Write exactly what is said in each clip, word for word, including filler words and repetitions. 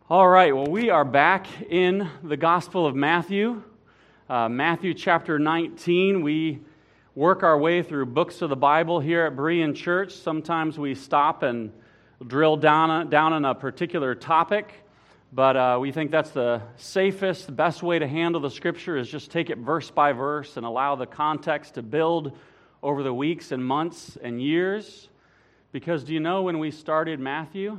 All right, well, we are back in the Gospel of Matthew, uh, Matthew chapter nineteen. We work our way through books of the Bible here at Berean Church. Sometimes we stop and drill down, down on a particular topic, but uh, we think that's the safest, the best way to handle the Scripture is just take it verse by verse and allow the context to build over the weeks and months and years. Because do you know when we started Matthew?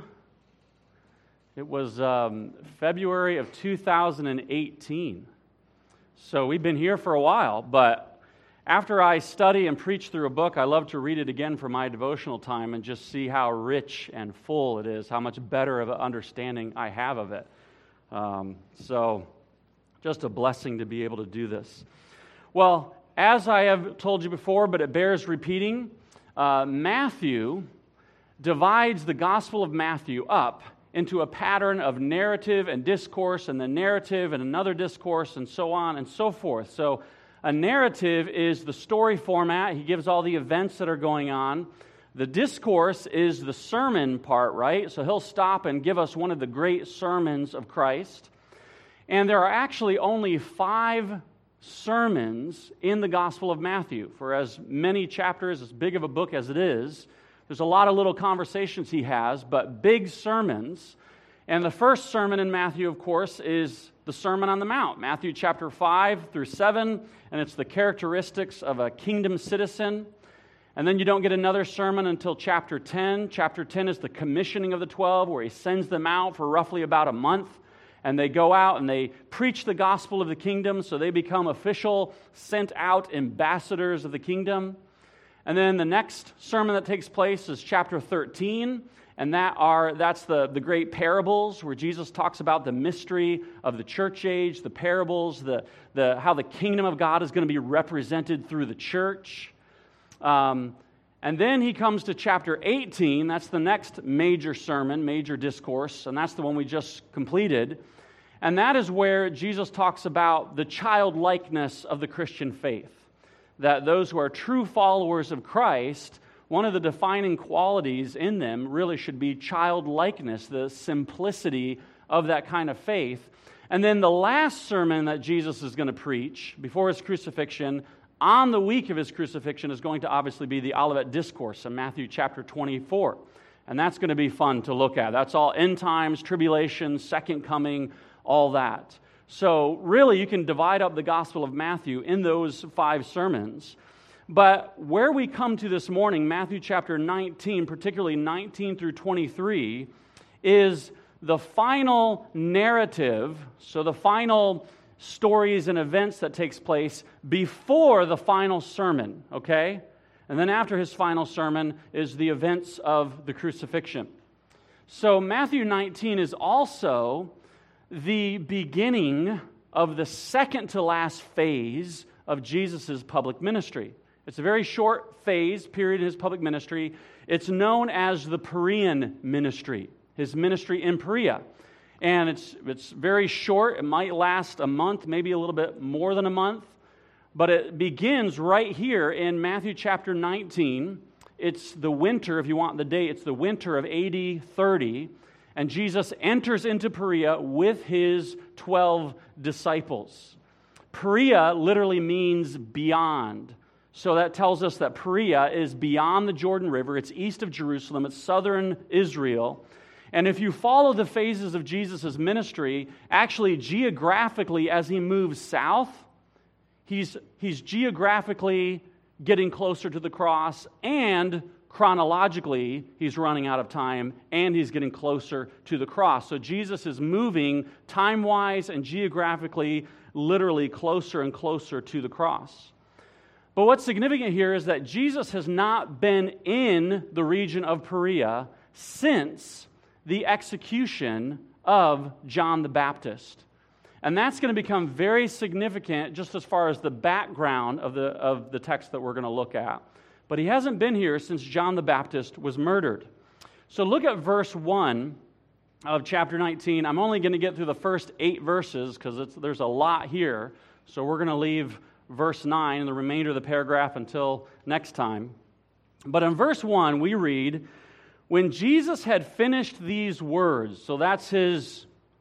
It was um, February of two thousand eighteen. So we've been here for a while, but after I study and preach through a book, I love to read it again for my devotional time and just see how rich and full it is, how much better of an understanding I have of it. Um, so just a blessing to be able to do this. Well, as I have told you before, but it bears repeating, uh, Matthew divides the Gospel of Matthew up into a pattern of narrative and discourse, and the narrative and another discourse, and so on and so forth. So a narrative is the story format. He gives all the events that are going on. The discourse is the sermon part, right? So he'll stop and give us one of the great sermons of Christ. And there are actually only five sermons in the Gospel of Matthew. For as many chapters, as big of a book as it is, there's a lot of little conversations he has, but big sermons. And the first sermon in Matthew, of course, is the Sermon on the Mount, Matthew chapter five through seven, and it's the characteristics of a kingdom citizen. And then you don't get another sermon until chapter ten. Chapter ten is the commissioning of the twelve, where he sends them out for roughly about a month, and they go out and they preach the gospel of the kingdom, so they become official, sent out ambassadors of the kingdom. And then the next sermon that takes place is chapter thirteen, and that are that's the, the great parables where Jesus talks about the mystery of the church age, the parables, the, the how the kingdom of God is going to be represented through the church. Um, and then he comes to chapter eighteen, that's the next major sermon, major discourse, and that's the one we just completed. And that is where Jesus talks about the childlikeness of the Christian faith. That those who are true followers of Christ, one of the defining qualities in them really should be childlikeness, the simplicity of that kind of faith. And then the last sermon that Jesus is going to preach before his crucifixion, on the week of his crucifixion, is going to obviously be the Olivet Discourse in Matthew chapter twenty-four. And that's going to be fun to look at. That's all end times, tribulation, second coming, all that. So really, you can divide up the Gospel of Matthew in those five sermons. But where we come to this morning, Matthew chapter nineteen, particularly nineteen through twenty-three, is the final narrative, so the final stories and events that takes place before the final sermon, okay? And then after his final sermon is the events of the crucifixion. So Matthew nineteen is also the beginning of the second to last phase of Jesus' public ministry. It's a very short phase, period in his public ministry. It's known as the Perean ministry, his ministry in Perea. And it's it's very short. It might last a month, maybe a little bit more than a month. But it begins right here in Matthew chapter nineteen. It's the winter, if you want the date, it's the winter of A D thirty. And Jesus enters into Perea with his twelve disciples. Perea literally means beyond. So that tells us that Perea is beyond the Jordan River. It's east of Jerusalem. It's southern Israel. And if you follow the phases of Jesus' ministry, actually geographically as he moves south, he's, he's geographically getting closer to the cross, and chronologically, he's running out of time, and he's getting closer to the cross. So Jesus is moving time-wise and geographically, literally closer and closer to the cross. But what's significant here is that Jesus has not been in the region of Perea since the execution of John the Baptist. And that's going to become very significant just as far as the background of the, of the text that we're going to look at. But he hasn't been here since John the Baptist was murdered. So look at verse one of chapter nineteen. I'm only going to get through the first eight verses because there's a lot here. So we're going to leave verse nine and the remainder of the paragraph until next time. But in verse one, we read, When Jesus had finished these words, so that's his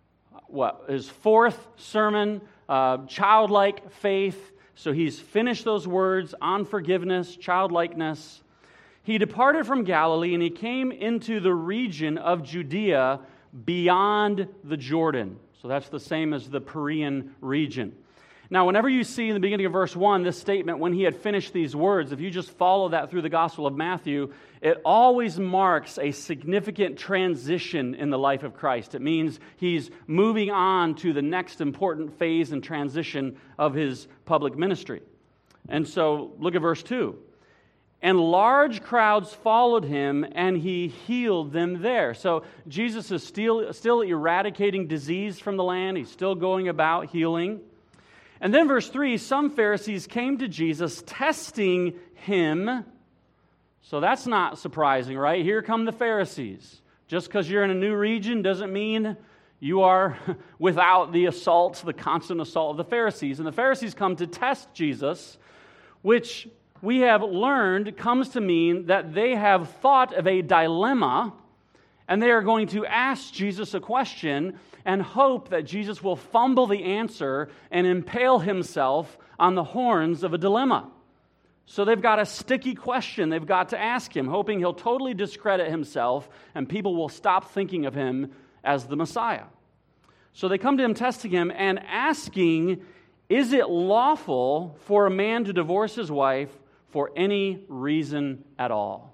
what, his fourth sermon, uh, childlike faith. So he's finished those words on forgiveness, childlikeness. He departed from Galilee and he came into the region of Judea beyond the Jordan. So that's the same as the Perean region. Now, whenever you see in the beginning of verse one this statement, when he had finished these words, if you just follow that through the Gospel of Matthew, it always marks a significant transition in the life of Christ. It means he's moving on to the next important phase and transition of his public ministry. And so, look at verse two. And large crowds followed him, and he healed them there. So Jesus is still, still eradicating disease from the land. He's still going about healing. And then verse three, some Pharisees came to Jesus testing him. So that's not surprising, right? Here come the Pharisees. Just because you're in a new region doesn't mean you are without the assault, the constant assault of the Pharisees. And the Pharisees come to test Jesus, which we have learned comes to mean that they have thought of a dilemma, and they are going to ask Jesus a question and hope that Jesus will fumble the answer and impale himself on the horns of a dilemma. So they've got a sticky question they've got to ask him, hoping he'll totally discredit himself and people will stop thinking of him as the Messiah. So they come to him testing him and asking, is it lawful for a man to divorce his wife for any reason at all?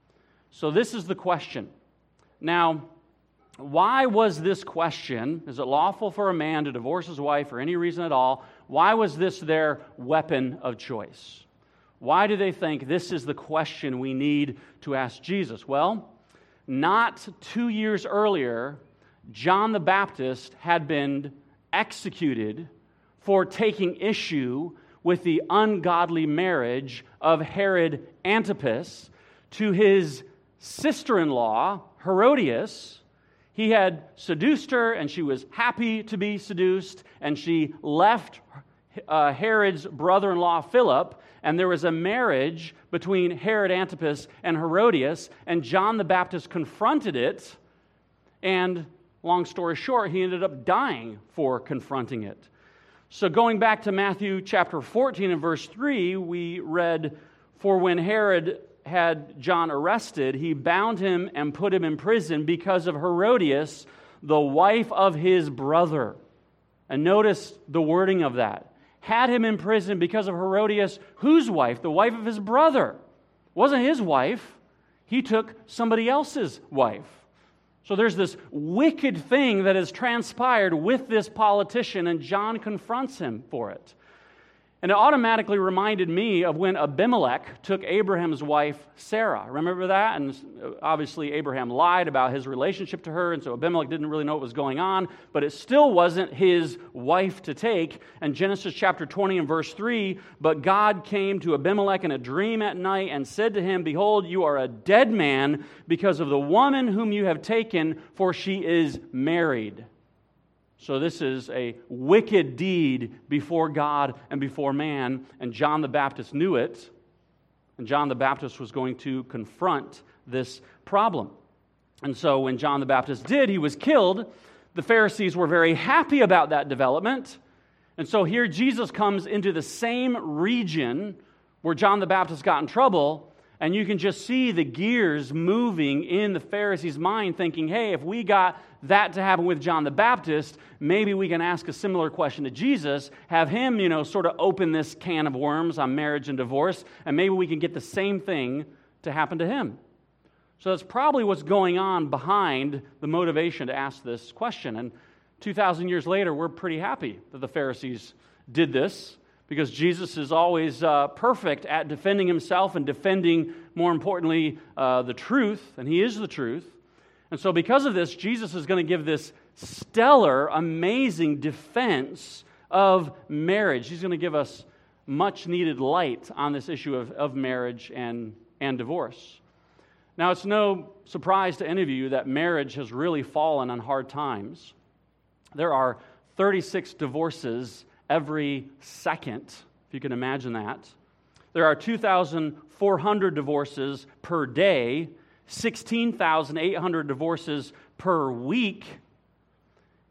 So this is the question. Now, why was this question, is it lawful for a man to divorce his wife for any reason at all? Why was this their weapon of choice? Why do they think this is the question we need to ask Jesus? Well, not two years earlier, John the Baptist had been executed for taking issue with the ungodly marriage of Herod Antipas to his sister-in-law, Herodias. He had seduced her, and she was happy to be seduced, and she left uh, Herod's brother-in-law, Philip, and there was a marriage between Herod Antipas and Herodias, and John the Baptist confronted it, and long story short, he ended up dying for confronting it. So going back to Matthew chapter fourteen and verse three, we read, for when Herod had John arrested, he bound him and put him in prison because of Herodias, the wife of his brother. And notice the wording of that. Had him in prison because of Herodias, whose wife? The wife of his brother. It wasn't his wife. He took somebody else's wife. So there's this wicked thing that has transpired with this politician, and John confronts him for it. And it automatically reminded me of when Abimelech took Abraham's wife, Sarah. Remember that? And obviously Abraham lied about his relationship to her, and so Abimelech didn't really know what was going on, but it still wasn't his wife to take. And Genesis chapter twenty and verse three, but God came to Abimelech in a dream at night and said to him, behold, you are a dead man because of the woman whom you have taken, for she is married. So this is a wicked deed before God and before man, and John the Baptist knew it, and John the Baptist was going to confront this problem. And so when John the Baptist did, he was killed. The Pharisees were very happy about that development, and so here Jesus comes into the same region where John the Baptist got in trouble, and you can just see the gears moving in the Pharisees' mind, thinking, hey, if we got that to happen with John the Baptist, maybe we can ask a similar question to Jesus, have him, you know, sort of open this can of worms on marriage and divorce, and maybe we can get the same thing to happen to him. So that's probably what's going on behind the motivation to ask this question. And two thousand years later, we're pretty happy that the Pharisees did this, because Jesus is always uh, perfect at defending himself and defending, more importantly, uh, the truth, and he is the truth. And so because of this, Jesus is going to give this stellar, amazing defense of marriage. He's going to give us much-needed light on this issue of, of marriage and, and divorce. Now, it's no surprise to any of you that marriage has really fallen on hard times. There are thirty-six divorces every second, if you can imagine that. There are two thousand four hundred divorces per day, sixteen thousand eight hundred divorces per week.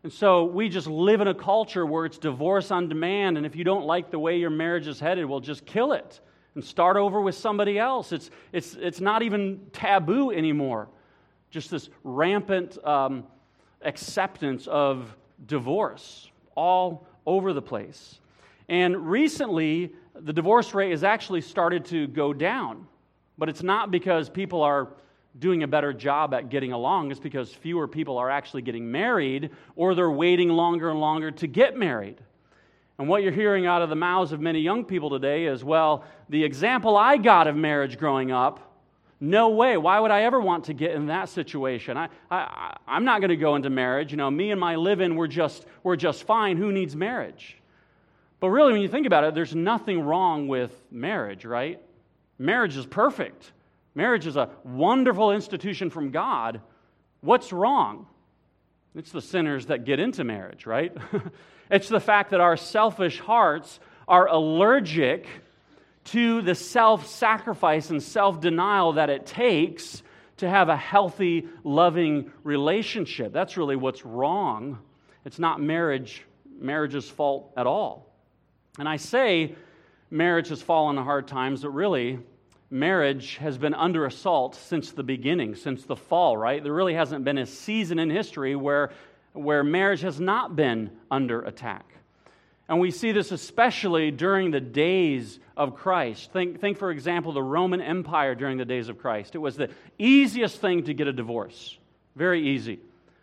And so we just live in a culture where it's divorce on demand, and if you don't like the way your marriage is headed, well, just kill it and start over with somebody else. It's, it's, it's not even taboo anymore. Just this rampant um, acceptance of divorce all over the place. And recently, the divorce rate has actually started to go down. But it's not because people are doing a better job at getting along. It's because fewer people are actually getting married, or they're waiting longer and longer to get married. And what you're hearing out of the mouths of many young people today is, well, the example I got of marriage growing up, no way. Why would I ever want to get in that situation? I, I, I'm not going to go into marriage. You know, me and my live-in, we're just, we're just fine. Who needs marriage? But really, when you think about it, there's nothing wrong with marriage, right? Marriage is perfect. Marriage is a wonderful institution from God. What's wrong? It's the sinners that get into marriage, right? It's the fact that our selfish hearts are allergic to the self-sacrifice and self-denial that it takes to have a healthy, loving relationship. That's really what's wrong. It's not marriage, marriage's fault at all. And I say marriage has fallen on hard times, but really, marriage has been under assault since the beginning, since the fall, right? There really hasn't been a season in history where, where marriage has not been under attack. And we see this especially during the days of Christ. Think, think, for example, the Roman Empire during the days of Christ. It was the easiest thing to get a divorce. Very easy.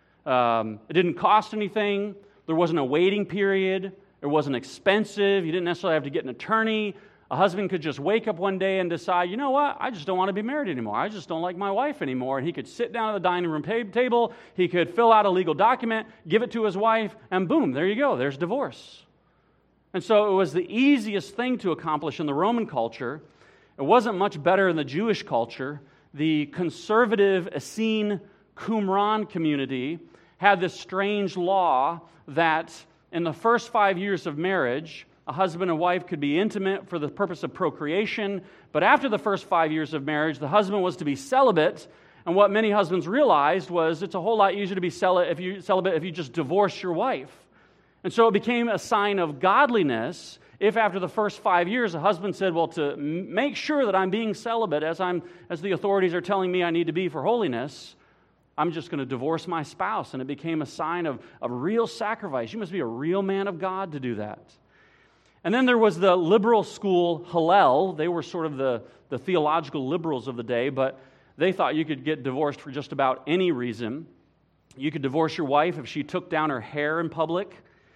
Um, it didn't cost anything. There wasn't a waiting period. It wasn't expensive. You didn't necessarily have to get an attorney. A husband could just wake up one day and decide, you know what, I just don't want to be married anymore. I just don't like my wife anymore. And he could sit down at the dining room table. He could fill out a legal document, give it to his wife, and boom, there you go. There's divorce. And so it was the easiest thing to accomplish in the Roman culture. It wasn't much better in the Jewish culture. The conservative Essene Qumran community had this strange law that in the first five years of marriage, a husband and wife could be intimate for the purpose of procreation, but after the first five years of marriage, the husband was to be celibate, and what many husbands realized was it's a whole lot easier to be celibate if you, celibate if you just divorce your wife. And so it became a sign of godliness if after the first five years a husband said, well, to make sure that I'm being celibate as I'm as the authorities are telling me I need to be for holiness, I'm just going to divorce my spouse. And it became a sign of, of real sacrifice. You must be a real man of God to do that. And then there was the liberal school, Hillel. They were sort of the, the theological liberals of the day, but they thought you could get divorced for just about any reason. You could divorce your wife if she took down her hair in public,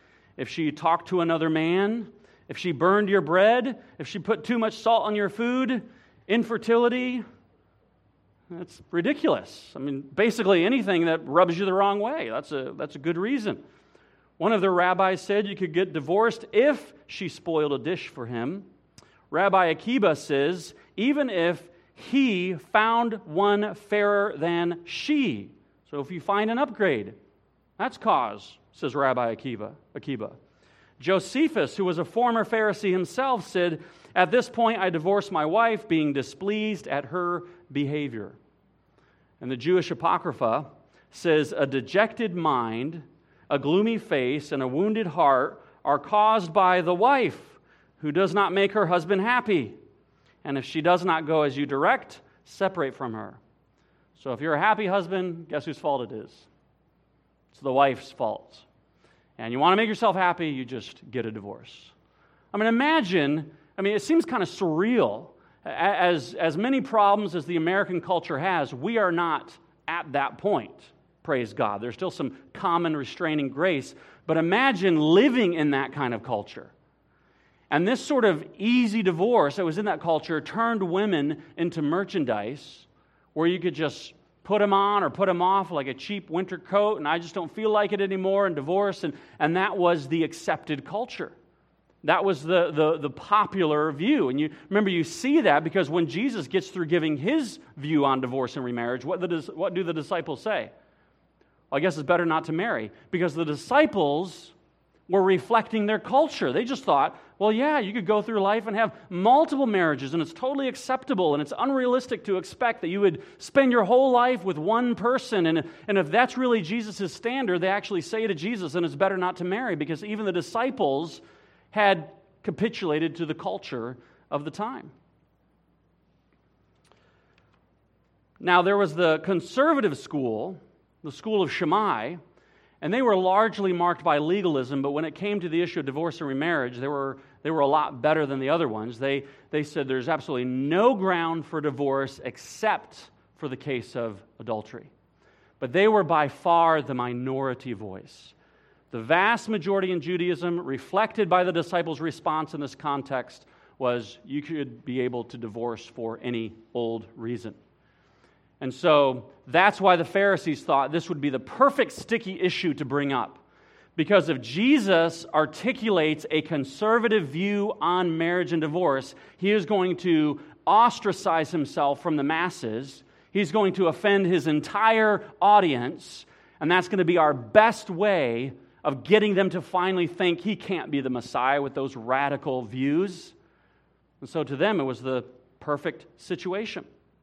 if she talked to another man, if she burned your bread, if she put too much salt on your food, infertility. That's ridiculous. I mean, basically anything that rubs you the wrong way. That's a, that's a good reason. One of the rabbis said you could get divorced if she spoiled a dish for him. Rabbi Akiba says, even if he found one fairer than she. So if you find an upgrade, that's cause, says Rabbi Akiba. Akiba. Josephus, who was a former Pharisee himself, said, at this point I divorced my wife, being displeased at her behavior. And the Jewish Apocrypha says, a dejected mind, a gloomy face, and a wounded heart are caused by the wife who does not make her husband happy. And if she does not go as you direct, separate from her. So if you're a happy husband, guess whose fault it is? It's the wife's fault. And you want to make yourself happy, you just get a divorce. I mean, imagine, I mean, it seems kind of surreal. As, as many problems as the American culture has, we are not at that point. Praise God. There's still some common restraining grace. But imagine living in that kind of culture. And this sort of easy divorce that was in that culture turned women into merchandise where you could just put them on or put them off like a cheap winter coat, and I just don't feel like it anymore, and divorce. And, and that was the accepted culture. That was the, the, the popular view. And you remember, you see that because when Jesus gets through giving his view on divorce and remarriage, what, the, what do the disciples say? Well, I guess it's better not to marry, because the disciples were reflecting their culture. They just thought Well, yeah, you could go through life and have multiple marriages, and it's totally acceptable, and it's unrealistic to expect that you would spend your whole life with one person. And, and if that's really Jesus' standard, they actually say to Jesus, and it's better not to marry, because even the disciples had capitulated to the culture of the time. Now, there was the conservative school, the school of Shammai, and they were largely marked by legalism, but when it came to the issue of divorce and remarriage, they were, they were a lot better than the other ones. They, they said there's absolutely no ground for divorce except for the case of adultery. But they were by far the minority voice. The vast majority in Judaism, reflected by the disciples' response in this context, was you could be able to divorce for any old reason. And so that's why the Pharisees thought this would be the perfect sticky issue to bring up. Because if Jesus articulates a conservative view on marriage and divorce, he is going to ostracize himself from the masses. He's going to offend his entire audience. And that's going to be our best way of getting them to finally think he can't be the Messiah with those radical views. And so to them, it was the perfect situation.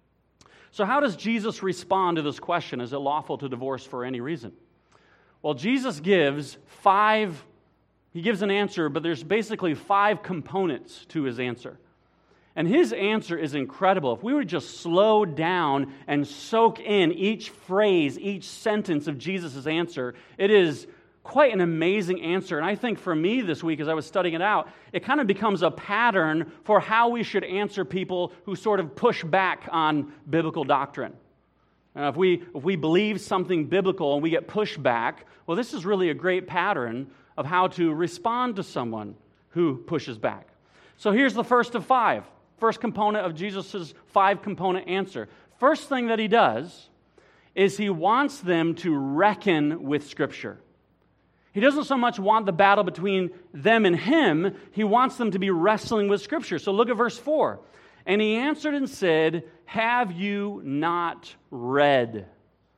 So how does Jesus respond to this question? Is it lawful to divorce for any reason? Well, Jesus gives five, he gives an answer, but there's basically five components to his answer. And his answer is incredible. If we would just slow down and soak in each phrase, each sentence of Jesus' answer, it is quite an amazing answer. And I think for me this week, as I was studying it out, it kind of becomes a pattern for how we should answer people who sort of push back on biblical doctrine. Uh, if we if we believe something biblical and we get pushed back, well, this is really a great pattern of how to respond to someone who pushes back. So here's the first of five. First component of Jesus' five-component answer. First thing that he does is he wants them to reckon with Scripture. He doesn't so much want the battle between them and him. He wants them to be wrestling with Scripture. So look at verse four. And he answered and said, have you not read?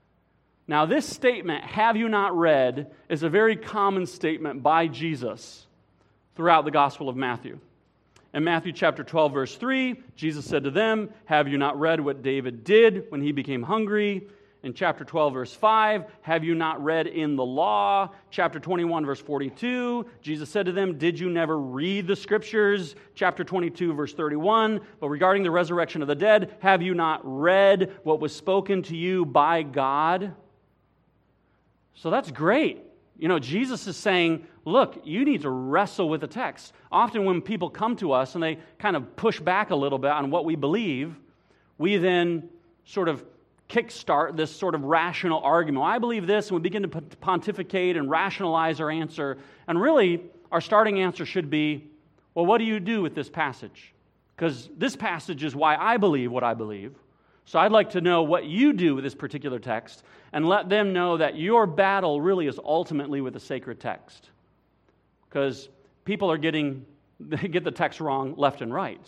Now this statement, have you not read, is a very common statement by Jesus throughout the Gospel of Matthew. In Matthew chapter twelve, verse three, Jesus said to them, have you not read what David did when he became hungry? In chapter twelve, verse five, have you not read in the law? Chapter twenty-one, verse forty-two, Jesus said to them, did you never read the Scriptures? Chapter twenty-two, verse thirty-one, but regarding the resurrection of the dead, have you not read what was spoken to you by God? So that's great. You know, Jesus is saying, look, you need to wrestle with the text. Often when people come to us and they kind of push back a little bit on what we believe, we then sort of kickstart this sort of rational argument. Well, I believe this, and we begin to pontificate and rationalize our answer. And really, our starting answer should be, well, what do you do with this passage? Because this passage is why I believe what I believe. So I'd like to know what you do with this particular text and let them know that your battle really is ultimately with the sacred text. Because people are getting, they get the text wrong left and right.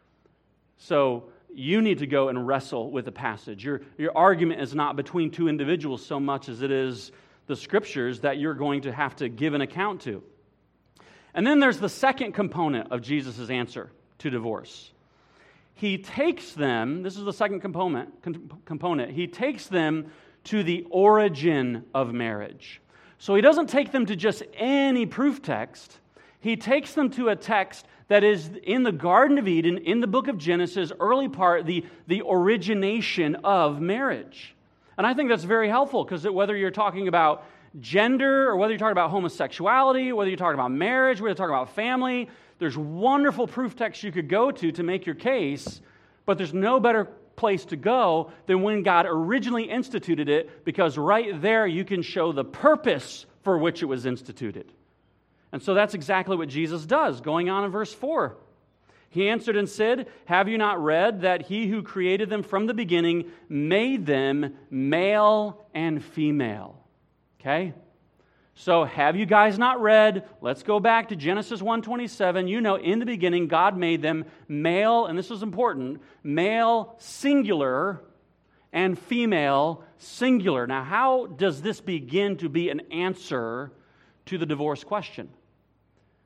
So you need to go and wrestle with the passage. Your, your argument is not between two individuals so much as it is the Scriptures that you're going to have to give an account to. And then there's the second component of Jesus' answer to divorce. He takes them, this is the second component, component, he takes them to the origin of marriage. So he doesn't take them to just any proof text. He takes them to a text that is in the Garden of Eden, in the book of Genesis, early part, the, the origination of marriage. And I think that's very helpful, because whether you're talking about gender, or whether you're talking about homosexuality, whether you're talking about marriage, whether you're talking about family, there's wonderful proof texts you could go to to make your case, but there's no better place to go than when God originally instituted it, because right there you can show the purpose for which it was instituted. And so that's exactly what Jesus does, going on in verse four. He answered and said, have you not read that he who created them from the beginning made them male and female? Okay? So have you guys not read? Let's go back to Genesis one twenty-seven. You know, in the beginning, God made them male, and this is important, male singular and female singular. Now, how does this begin to be an answer to the divorce question?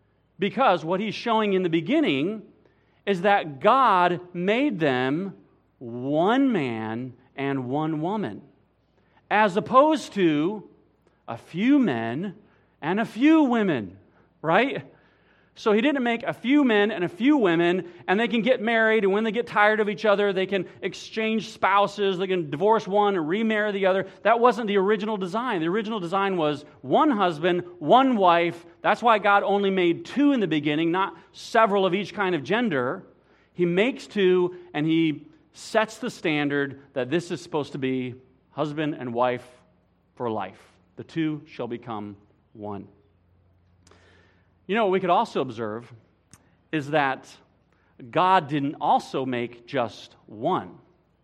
Because what he's showing in the beginning is that God made them one man and one woman, as opposed to a few men and a few women, right? So he didn't make a few men and a few women, and they can get married, and when they get tired of each other, they can exchange spouses, they can divorce one and remarry the other. That wasn't the original design. The original design was one husband, one wife. That's why God only made two in the beginning, not several of each kind of gender. He makes two, and he sets the standard that this is supposed to be husband and wife for life. The two shall become one. You know, what we could also observe is that God didn't also make just one.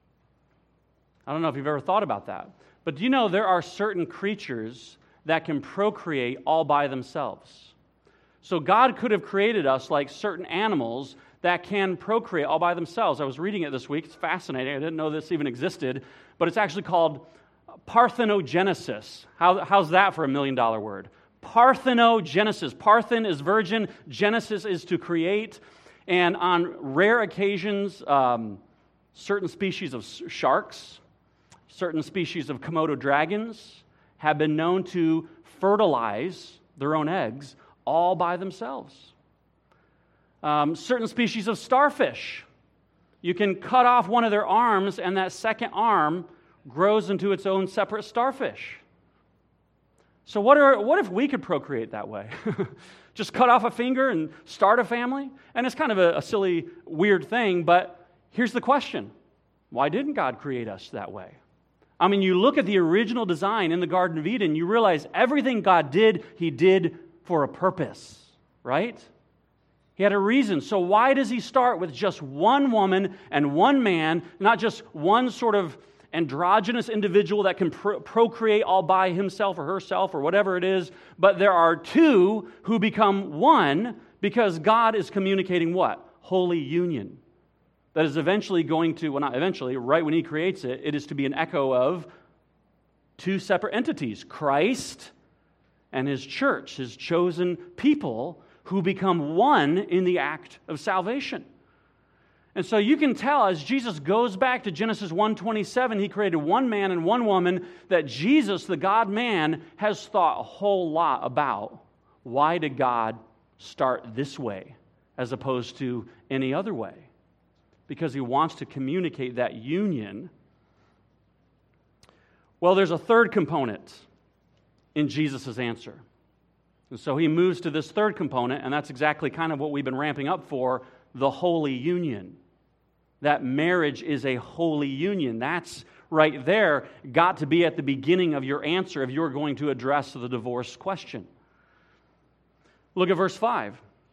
I don't know if you've ever thought about that. But do you know there are certain creatures that can procreate all by themselves? So God could have created us like certain animals that can procreate all by themselves. I was reading it this week. It's fascinating. I didn't know this even existed. But it's actually called parthenogenesis. How, how's that for a million-dollar word? Parthenogenesis. Parthen is virgin. Genesis is to create. And on rare occasions, um, certain species of sharks, certain species of Komodo dragons have been known to fertilize their own eggs all by themselves. Um, certain species of starfish, you can cut off one of their arms, and that second arm grows into its own separate starfish. So what are what if we could procreate that way? Just cut off a finger and start a family? And it's kind of a, a silly, weird thing, but here's the question. Why didn't God create us that way? I mean, you look at the original design in the Garden of Eden, you realize everything God did, He did for a purpose, right? He had a reason. So why does He start with just one woman and one man, not just one sort of androgynous individual that can pro- procreate all by himself or herself or whatever it is, but there are two who become one because God is communicating what? Holy union. That is eventually going to, well not eventually, right when He creates it, it is to be an echo of two separate entities, Christ and His church, His chosen people who become one in the act of salvation. And so you can tell as Jesus goes back to Genesis one twenty-seven, He created one man and one woman, that Jesus, the God-man, has thought a whole lot about why did God start this way as opposed to any other way? Because He wants to communicate that union. Well, there's a third component in Jesus' answer. And so He moves to this third component, and that's exactly kind of what we've been ramping up for, the holy union. That marriage is a holy union. That's right there got to be at the beginning of your answer if you're going to address the divorce question. Look at verse five.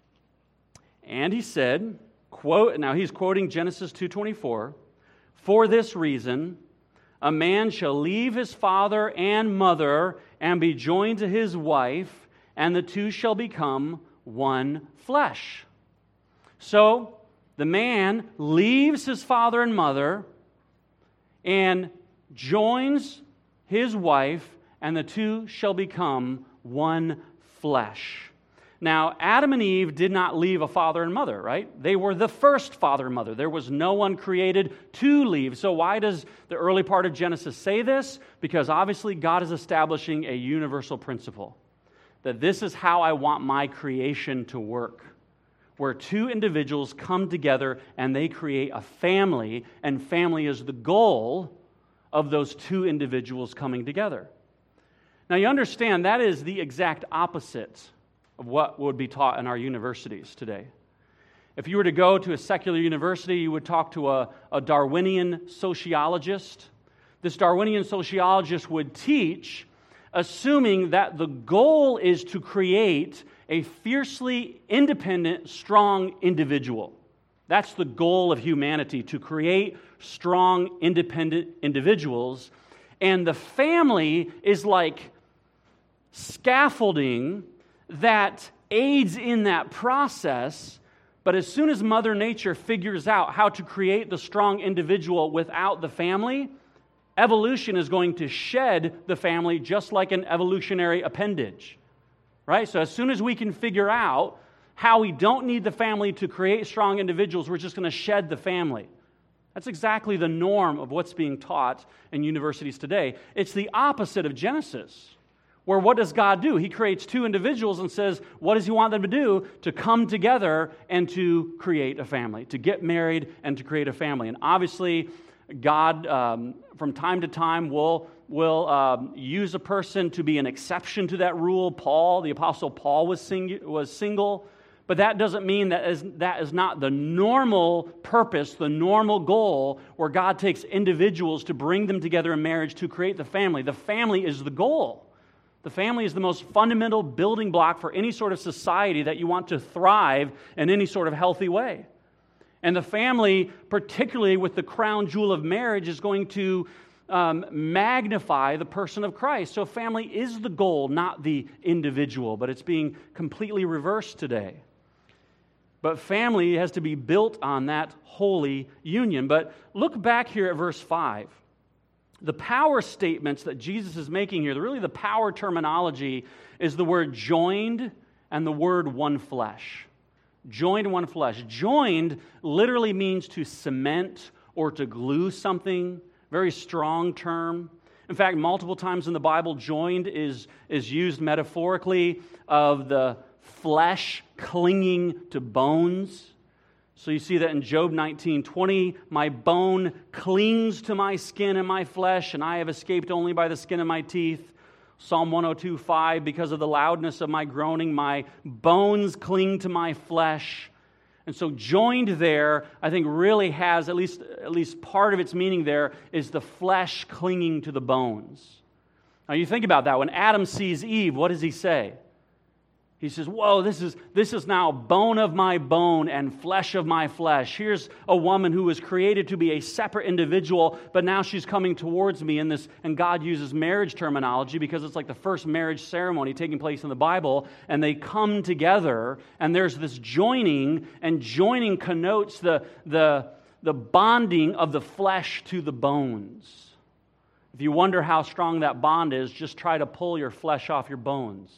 And He said, quote, now he's quoting Genesis two twenty-four, for this reason, a man shall leave his father and mother and be joined to his wife, and the two shall become one flesh. So, the man leaves his father and mother and joins his wife, and the two shall become one flesh. Now, Adam and Eve did not leave a father and mother, right? They were the first father and mother. There was no one created to leave. So why does the early part of Genesis say this? Because obviously God is establishing a universal principle, that this is how I want my creation to work, where two individuals come together and they create a family, and family is the goal of those two individuals coming together. Now you understand that is the exact opposite of what would be taught in our universities today. If you were to go to a secular university, you would talk to a, a Darwinian sociologist. This Darwinian sociologist would teach, assuming that the goal is to create a fiercely independent, strong individual. That's the goal of humanity, to create strong, independent individuals. And the family is like scaffolding that aids in that process. But as soon as Mother Nature figures out how to create the strong individual without the family, evolution is going to shed the family just like an evolutionary appendage. Right? So as soon as we can figure out how we don't need the family to create strong individuals. We're just going to shed the family. That's exactly the norm of what's being taught in universities today. It's the opposite of Genesis, where what does God do? He creates two individuals and says, what does He want them to do? To come together and to create a family, to get married and to create a family. And obviously, God, um, from time to time, will, will um, use a person to be an exception to that rule. Paul, the Apostle Paul, was, sing- was single. But that doesn't mean that is, that is not the normal purpose, the normal goal, where God takes individuals to bring them together in marriage to create the family. The family is the goal. The family is the most fundamental building block for any sort of society that you want to thrive in any sort of healthy way. And the family, particularly with the crown jewel of marriage, is going to um, magnify the person of Christ. So family is the goal, not the individual, but it's being completely reversed today. But family has to be built on that holy union. But look back here at verse five. The power statements that Jesus is making here, really the power terminology is the word joined and the word one flesh. Joined one flesh. Joined literally means to cement or to glue something. Very strong term. In fact, multiple times in the Bible, joined is, is used metaphorically of the flesh clinging to bones. So you see that in Job nineteen twenty, my bone clings to my skin and my flesh, and I have escaped only by the skin of my teeth. Psalm one oh two five, because of the loudness of my groaning, my bones cling to my flesh. And so joined there, I think really has, at least, at least part of its meaning there, is the flesh clinging to the bones. Now you think about that. When Adam sees Eve, what does he say? He says, whoa, this is, this is now bone of my bone and flesh of my flesh. Here's a woman who was created to be a separate individual, but now she's coming towards me in this, and God uses marriage terminology because it's like the first marriage ceremony taking place in the Bible, and they come together, and there's this joining, and joining connotes the, the, the bonding of the flesh to the bones. If you wonder how strong that bond is, just try to pull your flesh off your bones.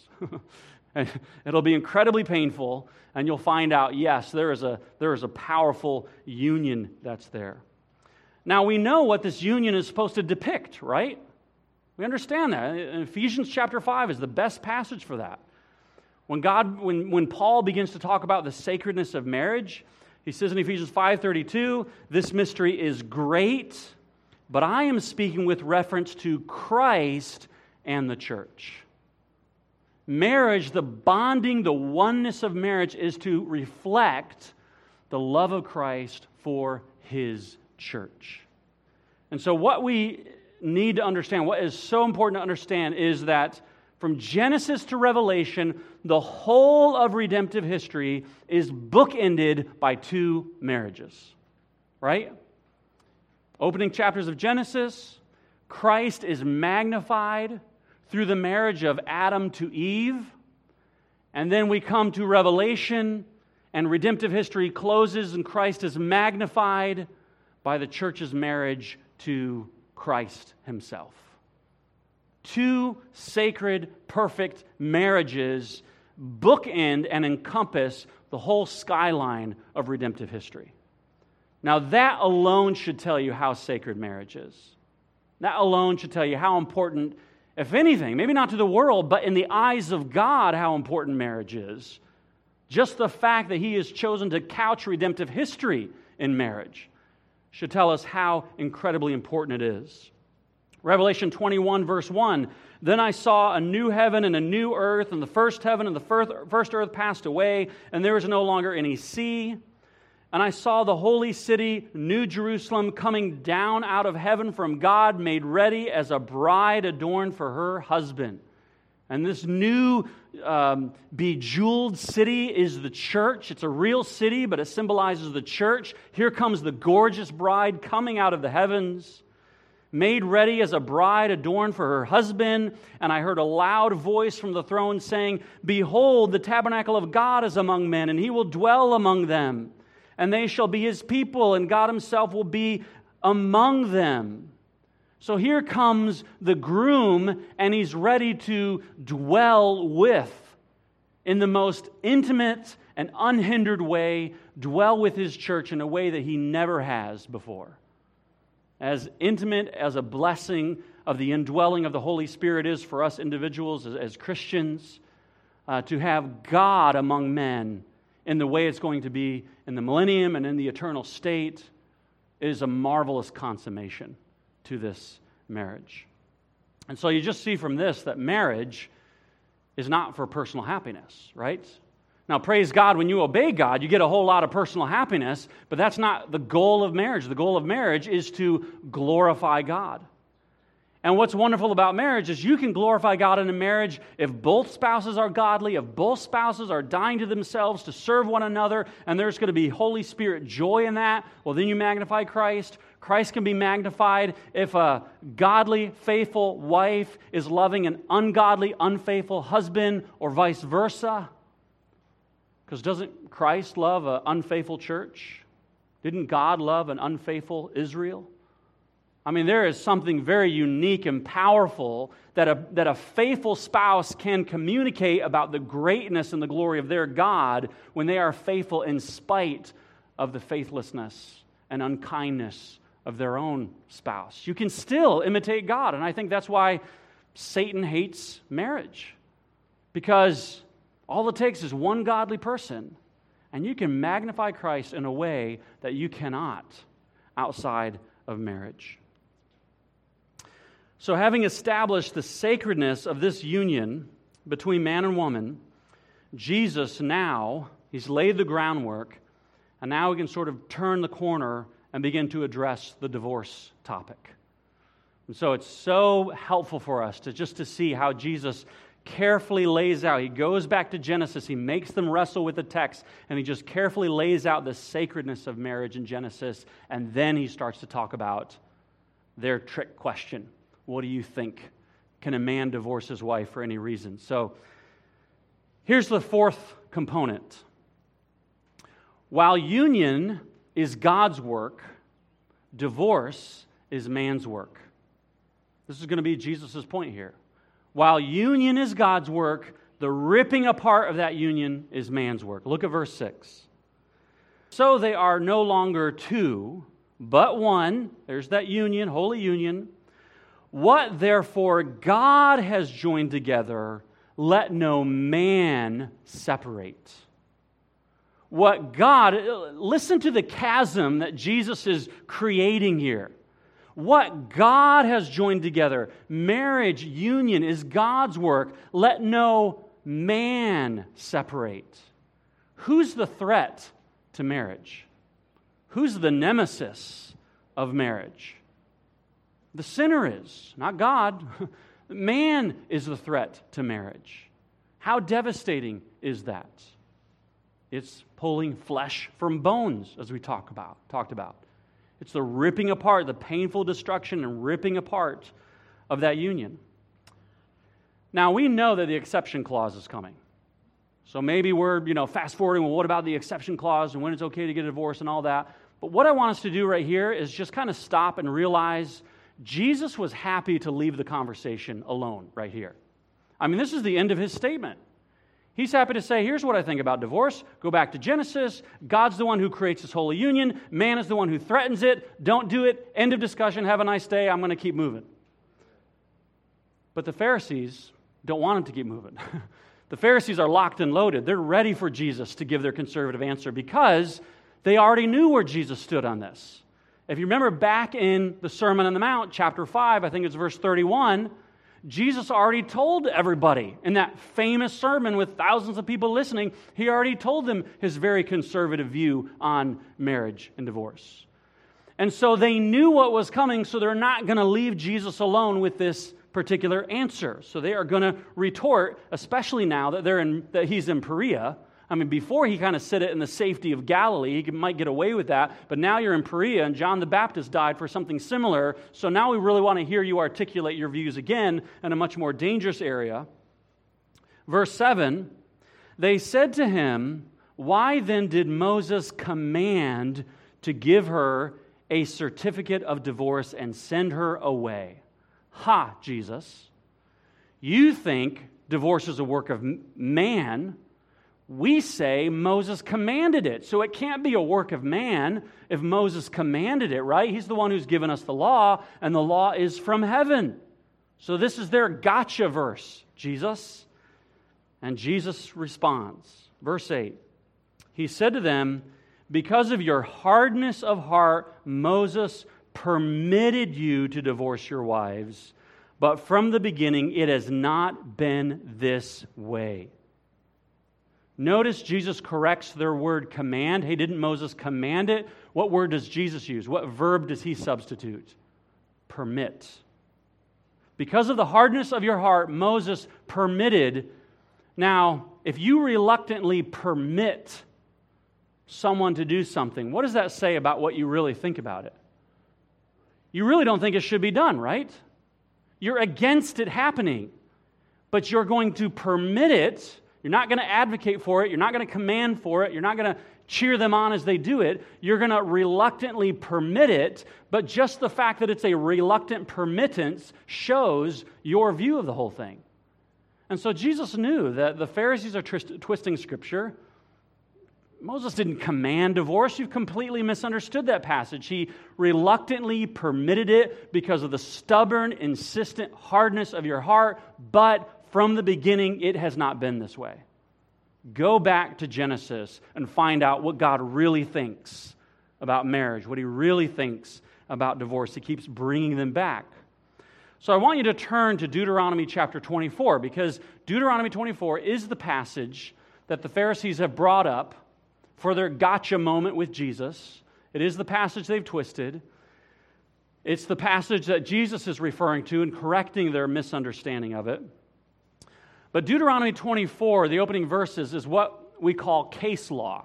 It'll be incredibly painful, and you'll find out, yes, there is a there is a powerful union that's there. Now, we know what this union is supposed to depict, right? We understand that. And Ephesians chapter five is the best passage for that. When God, when, when Paul begins to talk about the sacredness of marriage, he says in Ephesians five thirty-two, this mystery is great, but I am speaking with reference to Christ and the church. Marriage, the bonding, the oneness of marriage is to reflect the love of Christ for His church. And so what we need to understand, what is so important to understand, is that from Genesis to Revelation, the whole of redemptive history is bookended by two marriages. Right? Opening chapters of Genesis, Christ is magnified through the marriage of Adam to Eve. And then we come to Revelation, and redemptive history closes, and Christ is magnified by the church's marriage to Christ Himself. Two sacred, perfect marriages bookend and encompass the whole skyline of redemptive history. Now, that alone should tell you how sacred marriage is. That alone should tell you how important, if anything, maybe not to the world, but in the eyes of God, how important marriage is. Just the fact that He has chosen to couch redemptive history in marriage should tell us how incredibly important it is. Revelation twenty-one, verse one, then I saw a new heaven and a new earth, and the first heaven and the first earth passed away, and there was no longer any sea. And I saw the holy city, New Jerusalem, coming down out of heaven from God, made ready as a bride adorned for her husband. And this new um, bejeweled city is the church. It's a real city, but it symbolizes the church. Here comes the gorgeous bride coming out of the heavens, made ready as a bride adorned for her husband. And I heard a loud voice from the throne saying, behold, the tabernacle of God is among men, and He will dwell among them. And they shall be His people, and God Himself will be among them. So here comes the groom, and he's ready to dwell with in the most intimate and unhindered way, dwell with His church in a way that He never has before. As intimate as a blessing of the indwelling of the Holy Spirit is for us individuals as, as Christians, uh, to have God among men in the way it's going to be in the millennium and in the eternal state is a marvelous consummation to this marriage. And so you just see from this that marriage is not for personal happiness, right? Now, praise God, when you obey God, you get a whole lot of personal happiness, but that's not the goal of marriage. The goal of marriage is to glorify God. And what's wonderful about marriage is you can glorify God in a marriage if both spouses are godly, if both spouses are dying to themselves to serve one another, and there's going to be Holy Spirit joy in that, well, then you magnify Christ. Christ can be magnified if a godly, faithful wife is loving an ungodly, unfaithful husband, or vice versa. Because doesn't Christ love an unfaithful church? Didn't God love an unfaithful Israel? I mean, there is something very unique and powerful that a, that a faithful spouse can communicate about the greatness and the glory of their God when they are faithful in spite of the faithlessness and unkindness of their own spouse. You can still imitate God, and I think that's why Satan hates marriage. Because all it takes is one godly person, and you can magnify Christ in a way that you cannot outside of marriage. So having established the sacredness of this union between man and woman, Jesus now, He's laid the groundwork, and now we can sort of turn the corner and begin to address the divorce topic. And so it's so helpful for us to just to see how Jesus carefully lays out. He goes back to Genesis. He makes them wrestle with the text, and He just carefully lays out the sacredness of marriage in Genesis, and then He starts to talk about their trick question. What do you think? Can a man divorce his wife for any reason? So here's the fourth component. While union is God's work, divorce is man's work. This is going to be Jesus' point here. While union is God's work, the ripping apart of that union is man's work. Look at verse six. So they are no longer two, but one. There's that union, holy union. What therefore God has joined together, let no man separate. What God, listen to the chasm that Jesus is creating here. What God has joined together, marriage, union, is God's work. Let no man separate. Who's the threat to marriage? Who's the nemesis of marriage? The sinner is, not God. Man is the threat to marriage. How devastating is that? It's pulling flesh from bones, as we talk about, talked about. It's the ripping apart, the painful destruction and ripping apart of that union. Now, we know that the exception clause is coming. So maybe we're, you know, fast forwarding, well, what about the exception clause and when it's okay to get a divorce and all that? But what I want us to do right here is just kind of stop and realize Jesus was happy to leave the conversation alone right here. I mean, this is the end of His statement. He's happy to say, here's what I think about divorce. Go back to Genesis. God's the one who creates this holy union. Man is the one who threatens it. Don't do it. End of discussion. Have a nice day. I'm going to keep moving. But the Pharisees don't want Him to keep moving. The Pharisees are locked and loaded. They're ready for Jesus to give their conservative answer because they already knew where Jesus stood on this. If you remember back in the Sermon on the Mount, chapter five, I think it's verse thirty-one, Jesus already told everybody in that famous sermon with thousands of people listening, He already told them His very conservative view on marriage and divorce. And so they knew what was coming, so they're not going to leave Jesus alone with this particular answer. So they are going to retort, especially now that they're in, that He's in Perea. I mean, before He kind of said it in the safety of Galilee, He might get away with that, but now you're in Perea, and John the Baptist died for something similar, so now we really want to hear you articulate your views again in a much more dangerous area. Verse seven, they said to Him, why then did Moses command to give her a certificate of divorce and send her away? Ha, Jesus, you think divorce is a work of man, We say Moses commanded it. So it can't be a work of man if Moses commanded it, right? He's the one who's given us the law, and the law is from heaven. So this is their gotcha verse, Jesus. And Jesus responds. Verse eight. He said to them, because of your hardness of heart, Moses permitted you to divorce your wives, but from the beginning it has not been this way. Notice Jesus corrects their word command. Hey, didn't Moses command it? What word does Jesus use? What verb does he substitute? Permit. Because of the hardness of your heart, Moses permitted. Now, if you reluctantly permit someone to do something, what does that say about what you really think about it? You really don't think it should be done, right? You're against it happening, but you're going to permit it. You're not going to advocate for it. You're not going to command for it. You're not going to cheer them on as they do it. You're going to reluctantly permit it, but just the fact that it's a reluctant permittance shows your view of the whole thing. And so Jesus knew that the Pharisees are twist- twisting Scripture. Moses didn't command divorce. You've completely misunderstood that passage. He reluctantly permitted it because of the stubborn, insistent hardness of your heart, but from the beginning, it has not been this way. Go back to Genesis and find out what God really thinks about marriage, what He really thinks about divorce. He keeps bringing them back. So I want you to turn to Deuteronomy chapter twenty-four, because Deuteronomy twenty-four is the passage that the Pharisees have brought up for their gotcha moment with Jesus. It is the passage they've twisted. It's the passage that Jesus is referring to and correcting their misunderstanding of it. But Deuteronomy twenty-four, the opening verses, is what we call case law.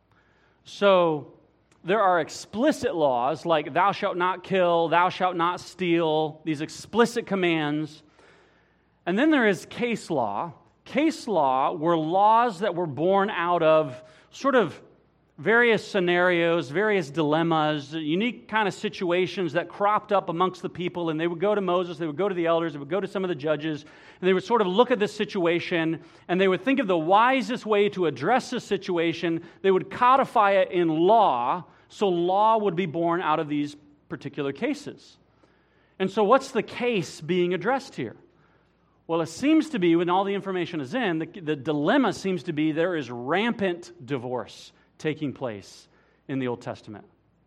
So there are explicit laws like thou shalt not kill, thou shalt not steal, these explicit commands. And then there is case law. Case law were laws that were born out of sort of various scenarios, various dilemmas, unique kind of situations that cropped up amongst the people, and they would go to Moses, they would go to the elders, they would go to some of the judges, and they would sort of look at this situation, and they would think of the wisest way to address this situation. They would codify it in law, so law would be born out of these particular cases. And so what's the case being addressed here? Well, it seems to be, when all the information is in, the, the dilemma seems to be there is rampant divorce taking place in the Old Testament.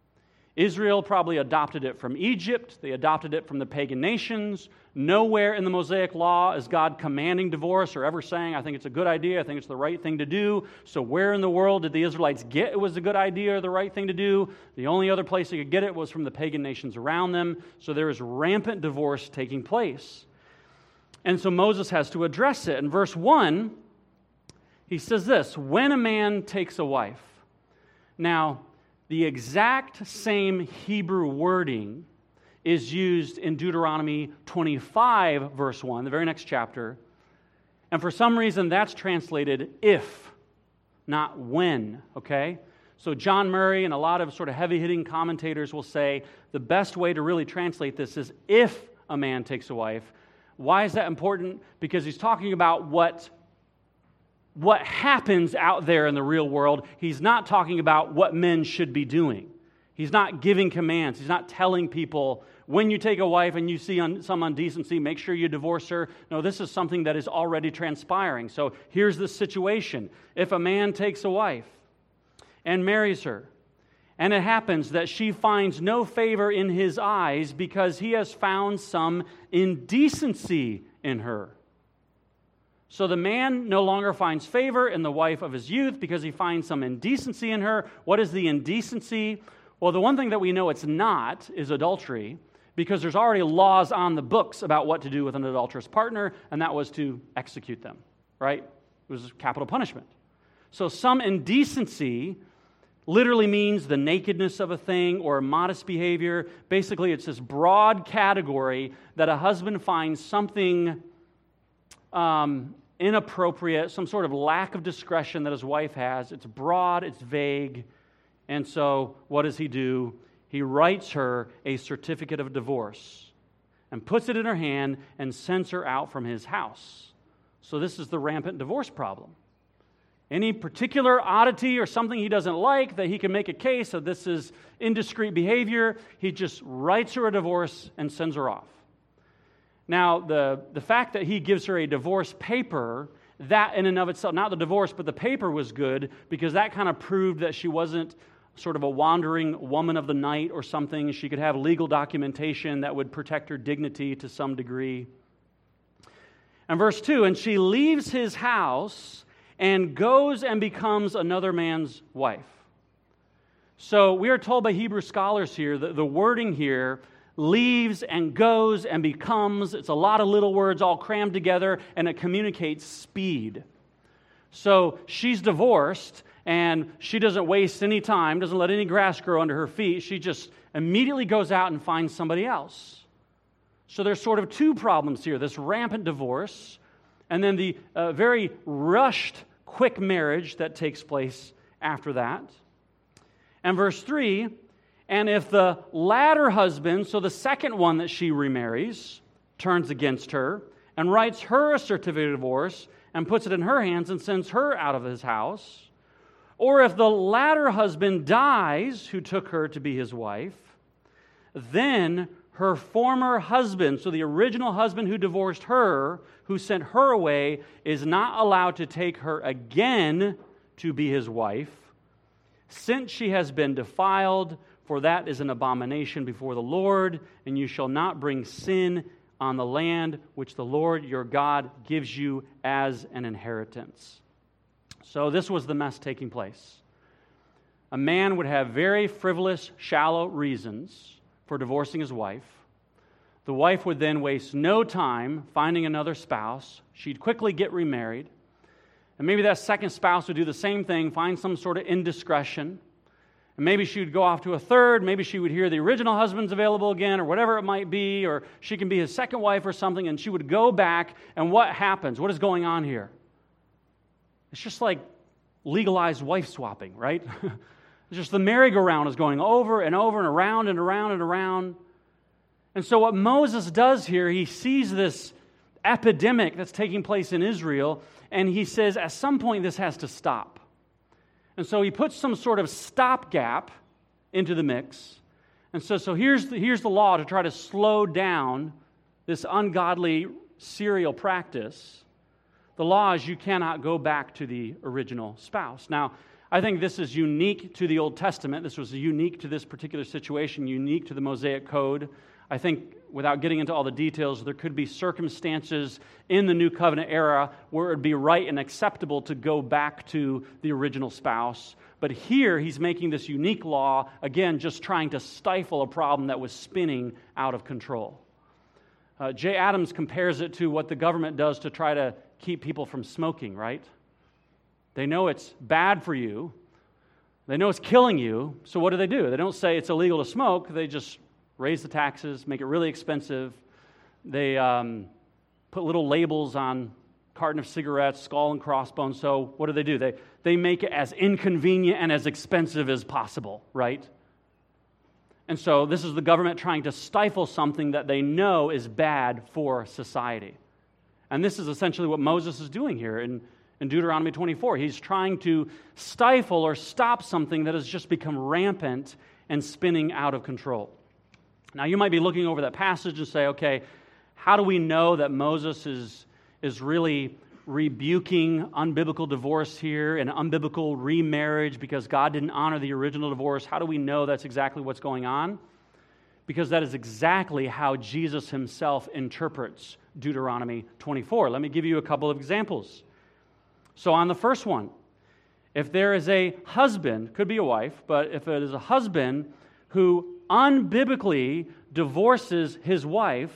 Israel probably adopted it from Egypt. They adopted it from the pagan nations. Nowhere in the Mosaic Law is God commanding divorce or ever saying, I think it's a good idea, I think it's the right thing to do. So where in the world did the Israelites get it was a good idea or the right thing to do? The only other place they could get it was from the pagan nations around them. So there is rampant divorce taking place. And so Moses has to address it. In verse one, he says this, when a man takes a wife. Now, the exact same Hebrew wording is used in Deuteronomy twenty-five, verse one, the very next chapter. And for some reason, that's translated if, not when, okay? So John Murray and a lot of sort of heavy-hitting commentators will say the best way to really translate this is if a man takes a wife. Why is that important? Because he's talking about what what happens out there in the real world. He's not talking about what men should be doing. He's not giving commands. He's not telling people, when you take a wife and you see un- some indecency, make sure you divorce her. No, this is something that is already transpiring. So here's the situation. If a man takes a wife and marries her, and it happens that she finds no favor in his eyes because he has found some indecency in her. So the man no longer finds favor in the wife of his youth because he finds some indecency in her. What is the indecency? Well, the one thing that we know it's not is adultery, because there's already laws on the books about what to do with an adulterous partner, and that was to execute them, right? It was capital punishment. So some indecency literally means the nakedness of a thing or modest behavior. Basically, it's this broad category that a husband finds something um, inappropriate, some sort of lack of discretion that his wife has. It's broad, it's vague, and so what does he do? He writes her a certificate of divorce and puts it in her hand and sends her out from his house. So this is the rampant divorce problem. Any particular oddity or something he doesn't like that he can make a case of this is indiscreet behavior, he just writes her a divorce and sends her off. Now, the, the fact that he gives her a divorce paper, that in and of itself, not the divorce, but the paper was good because that kind of proved that she wasn't sort of a wandering woman of the night or something. She could have legal documentation that would protect her dignity to some degree. And verse two, and she leaves his house and goes and becomes another man's wife. So we are told by Hebrew scholars here that the wording here, leaves and goes and becomes, it's a lot of little words all crammed together, and it communicates speed. So she's divorced, and she doesn't waste any time, doesn't let any grass grow under her feet. She just immediately goes out and finds somebody else. So there's sort of two problems here, this rampant divorce, and then the uh, very rushed, quick marriage that takes place after that. And verse three, and if the latter husband, so the second one that she remarries, turns against her and writes her a certificate of divorce and puts it in her hands and sends her out of his house, or if the latter husband dies who took her to be his wife, then her former husband, so the original husband who divorced her, who sent her away, is not allowed to take her again to be his wife, since she has been defiled, for that is an abomination before the Lord, and you shall not bring sin on the land which the Lord your God gives you as an inheritance. So this was the mess taking place. A man would have very frivolous, shallow reasons for divorcing his wife. The wife would then waste no time finding another spouse. She'd quickly get remarried. And maybe that second spouse would do the same thing, find some sort of indiscretion. And maybe she would go off to a third. Maybe she would hear the original husband's available again or whatever it might be, or she can be his second wife or something, and she would go back. And what happens? What is going on here? It's just like legalized wife swapping, right? It's just the merry-go-round is going over and over and around and around and around. And so what Moses does here, he sees this epidemic that's taking place in Israel, and he says, at some point this has to stop. And so he puts some sort of stopgap into the mix. And so, so here's, the, here's the law to try to slow down this ungodly serial practice. The law is you cannot go back to the original spouse. Now, I think this is unique to the Old Testament. This was unique to this particular situation, unique to the Mosaic Code. I think, without getting into all the details, there could be circumstances in the New Covenant era where it would be right and acceptable to go back to the original spouse. But here, he's making this unique law, again, just trying to stifle a problem that was spinning out of control. Uh, Jay Adams compares it to what the government does to try to keep people from smoking, right? They know it's bad for you. They know it's killing you. So what do they do? They don't say it's illegal to smoke. They just raise the taxes, make it really expensive. They um, put little labels on carton of cigarettes, skull and crossbones. So what do they do? They, they make it as inconvenient and as expensive as possible, right? And so this is the government trying to stifle something that they know is bad for society. And this is essentially what Moses is doing here in In Deuteronomy twenty-four, he's trying to stifle or stop something that has just become rampant and spinning out of control. Now, you might be looking over that passage and say, okay, how do we know that Moses is, is really rebuking unbiblical divorce here and unbiblical remarriage because God didn't honor the original divorce? How do we know that's exactly what's going on? Because that is exactly how Jesus himself interprets Deuteronomy twenty-four. Let me give you a couple of examples. So on the first one, if there is a husband, could be a wife, but if it is a husband who unbiblically divorces his wife,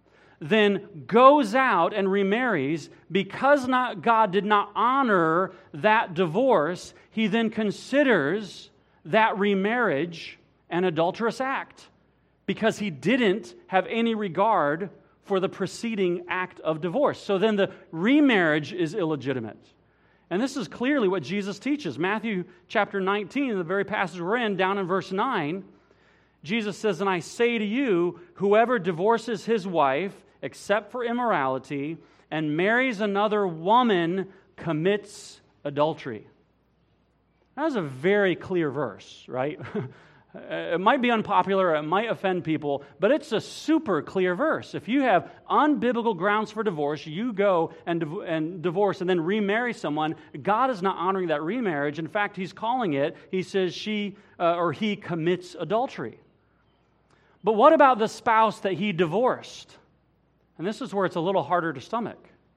then goes out and remarries, because not, God did not honor that divorce, he then considers that remarriage an adulterous act, because he didn't have any regard for the preceding act of divorce. So then the remarriage is illegitimate. And this is clearly what Jesus teaches. Matthew chapter nineteen, the very passage we're in, down in verse nine, Jesus says, "And I say to you, whoever divorces his wife, except for immorality, and marries another woman, commits adultery. That is a very clear verse, right? It might be unpopular, it might offend people, but it's a super clear verse. If you have unbiblical grounds for divorce, you go and, div- and divorce and then remarry someone, God is not honoring that remarriage. In fact, He's calling it, He says she uh, or he commits adultery. But what about the spouse that he divorced? And this is where it's a little harder to stomach.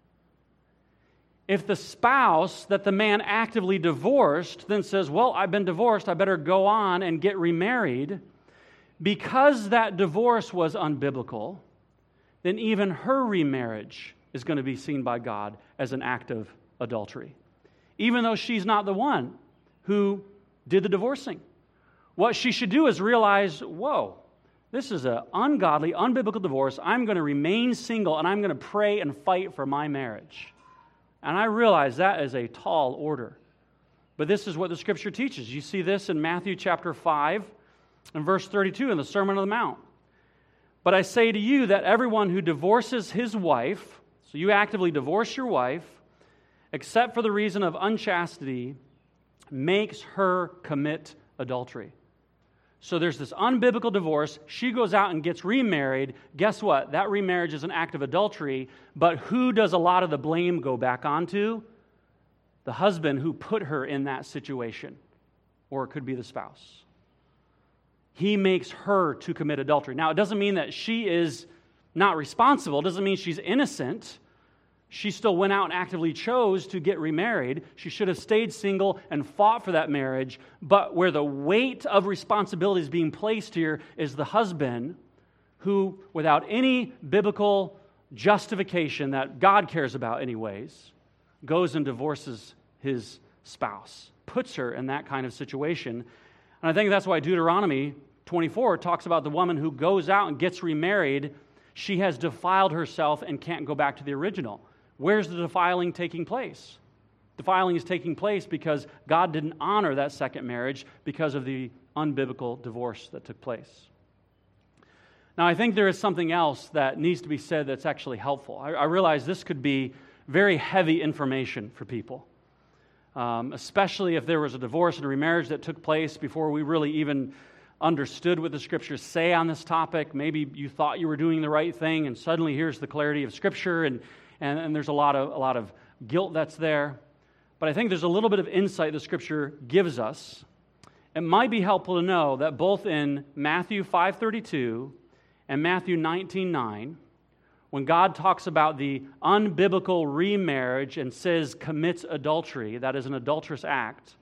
If the spouse that the man actively divorced then says, well, I've been divorced, I better go on and get remarried, because that divorce was unbiblical, then even her remarriage is going to be seen by God as an act of adultery, even though she's not the one who did the divorcing. What she should do is realize, whoa, this is an ungodly, unbiblical divorce. I'm going to remain single, and I'm going to pray and fight for my marriage. And I realize that is a tall order. But this is what the Scripture teaches. You see this in Matthew chapter five and verse thirty-two in the Sermon on the Mount. But I say to you that everyone who divorces his wife, so you actively divorce your wife, except for the reason of unchastity, makes her commit adultery. So there's this unbiblical divorce. She goes out and gets remarried. Guess what? That remarriage is an act of adultery. But who does a lot of the blame go back onto? The husband who put her in that situation. Or it could be the spouse. He makes her to commit adultery. Now, it doesn't mean that she is not responsible. It doesn't mean she's innocent. She still went out and actively chose to get remarried. She should have stayed single and fought for that marriage. But where the weight of responsibility is being placed here is the husband who, without any biblical justification that God cares about anyways, goes and divorces his spouse, puts her in that kind of situation. And I think that's why Deuteronomy twenty-four talks about the woman who goes out and gets remarried. She has defiled herself and can't go back to the original. Where's the defiling taking place? Defiling is taking place because God didn't honor that second marriage because of the unbiblical divorce that took place. Now, I think there is something else that needs to be said that's actually helpful. I, I realize this could be very heavy information for people, um, especially if there was a divorce and a remarriage that took place before we really even understood what the Scriptures say on this topic. Maybe you thought you were doing the right thing, and suddenly here's the clarity of Scripture, and And, and there's a lot of a lot of guilt that's there. But I think there's a little bit of insight the Scripture gives us. It might be helpful to know that both in Matthew five thirty-two and Matthew nineteen nine, when God talks about the unbiblical remarriage and says commits adultery, that is an adulterous act,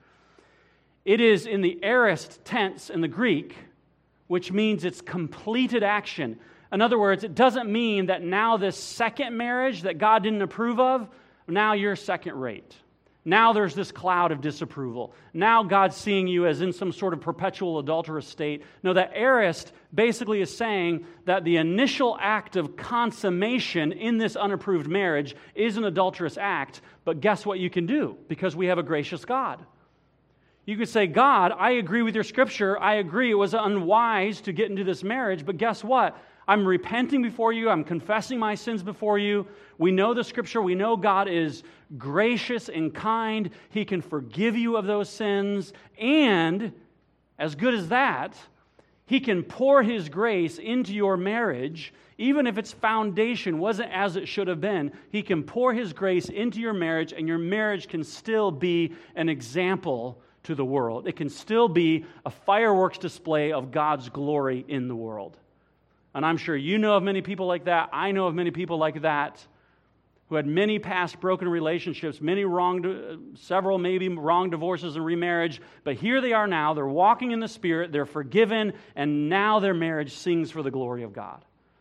it is in the aorist tense in the Greek, which means it's completed action. In other words, it doesn't mean that now this second marriage that God didn't approve of, now you're second rate. Now there's this cloud of disapproval. Now God's seeing you as in some sort of perpetual adulterous state. No, that aorist basically is saying that the initial act of consummation in this unapproved marriage is an adulterous act, but guess what you can do? Because we have a gracious God. You could say, God, I agree with your Scripture. I agree it was unwise to get into this marriage, but guess what? I'm repenting before you. I'm confessing my sins before you. We know the Scripture. We know God is gracious and kind. He can forgive you of those sins. And as good as that, He can pour His grace into your marriage, even if its foundation wasn't as it should have been. He can pour His grace into your marriage, and your marriage can still be an example to the world. It can still be a fireworks display of God's glory in the world. And I'm sure you know of many people like that. I know of many people like that who had many past broken relationships, many wrong, several maybe wrong divorces and remarriage. But here they are now. They're walking in the Spirit. They're forgiven. And now their marriage sings for the glory of God.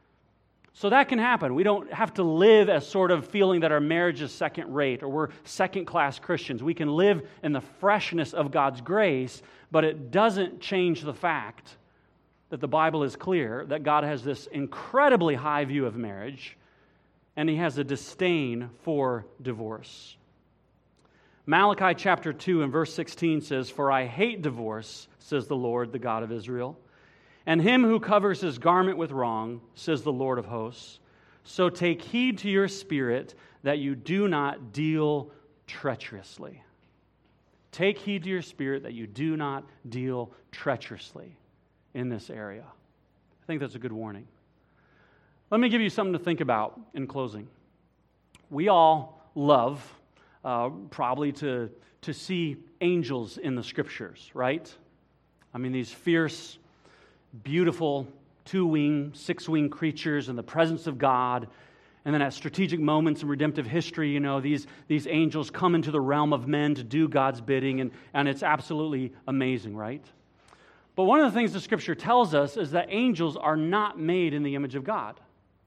So that can happen. We don't have to live as sort of feeling that our marriage is second rate or we're second-class Christians. We can live in the freshness of God's grace, but it doesn't change the fact that the Bible is clear that God has this incredibly high view of marriage, and He has a disdain for divorce. Malachi chapter two and verse sixteen says, "For I hate divorce, says the Lord, the God of Israel, and him who covers his garment with wrong, says the Lord of hosts. So take heed to your spirit that you do not deal treacherously." Take heed to your spirit that you do not deal treacherously in this area. I think that's a good warning. Let me give you something to think about in closing. We all love uh, probably to, to see angels in the Scriptures, right? I mean, these fierce, beautiful, two-winged, six-winged creatures in the presence of God. And then at strategic moments in redemptive history, you know, these, these angels come into the realm of men to do God's bidding, and, and it's absolutely amazing, right? But one of the things the Scripture tells us is that angels are not made in the image of God.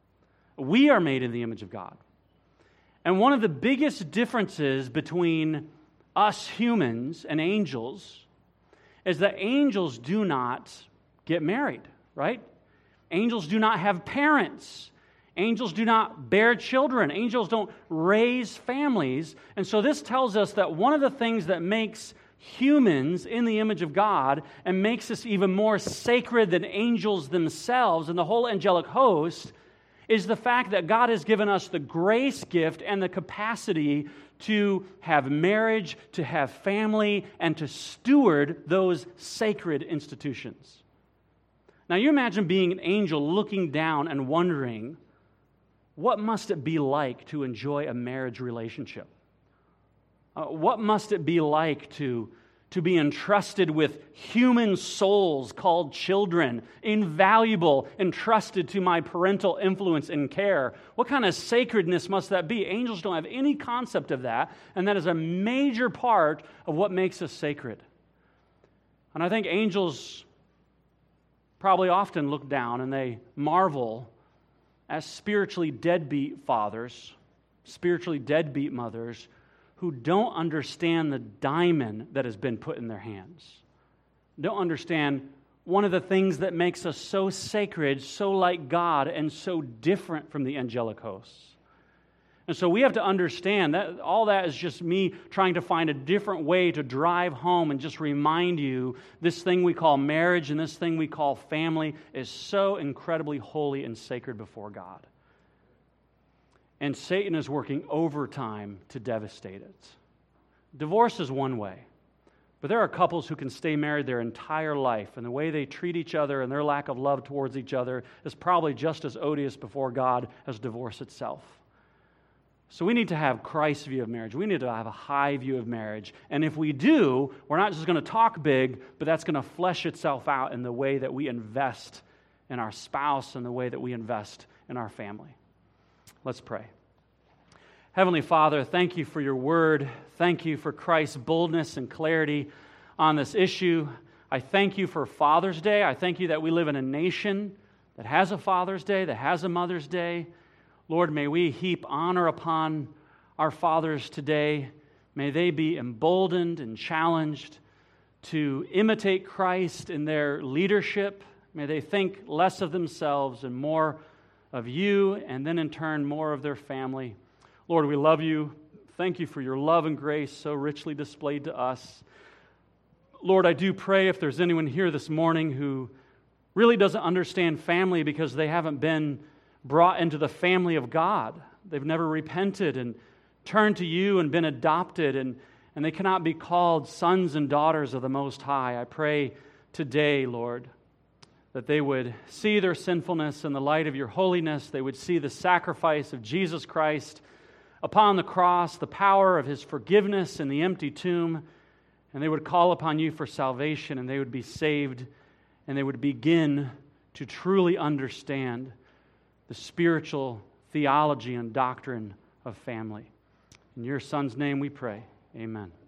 We are made in the image of God. And one of the biggest differences between us humans and angels is that angels do not get married, right? Angels do not have parents. Angels do not bear children. Angels don't raise families. And so this tells us that one of the things that makes humans in the image of God and makes us even more sacred than angels themselves and the whole angelic host is the fact that God has given us the grace gift and the capacity to have marriage, to have family, and to steward those sacred institutions. Now you imagine being an angel looking down and wondering, what must it be like to enjoy a marriage relationship? Uh, what must it be like to, to be entrusted with human souls called children, invaluable, entrusted to my parental influence and care? What kind of sacredness must that be? Angels don't have any concept of that, and that is a major part of what makes us sacred. And I think angels probably often look down and they marvel as spiritually deadbeat fathers, spiritually deadbeat mothers, who don't understand the diamond that has been put in their hands. Don't understand one of the things that makes us so sacred, so like God, and so different from the angelic hosts. And so we have to understand that all that is just me trying to find a different way to drive home and just remind you this thing we call marriage and this thing we call family is so incredibly holy and sacred before God. And Satan is working overtime to devastate it. Divorce is one way, but there are couples who can stay married their entire life, and the way they treat each other and their lack of love towards each other is probably just as odious before God as divorce itself. So we need to have Christ's view of marriage. We need to have a high view of marriage. And if we do, we're not just going to talk big, but that's going to flesh itself out in the way that we invest in our spouse and the way that we invest in our family. Let's pray. Heavenly Father, thank you for your word. Thank you for Christ's boldness and clarity on this issue. I thank you for Father's Day. I thank you that we live in a nation that has a Father's Day, that has a Mother's Day. Lord, may we heap honor upon our fathers today. May they be emboldened and challenged to imitate Christ in their leadership. May they think less of themselves and more of you, and then in turn more of their family. Lord, we love you. Thank you for your love and grace so richly displayed to us. Lord, I do pray if there's anyone here this morning who really doesn't understand family because they haven't been brought into the family of God. They've never repented and turned to you and been adopted, and, and they cannot be called sons and daughters of the Most High. I pray today, Lord, that they would see their sinfulness in the light of your holiness. They would see the sacrifice of Jesus Christ upon the cross, the power of his forgiveness in the empty tomb, and they would call upon you for salvation, and they would be saved, and they would begin to truly understand the spiritual theology and doctrine of family. In your Son's name we pray. Amen.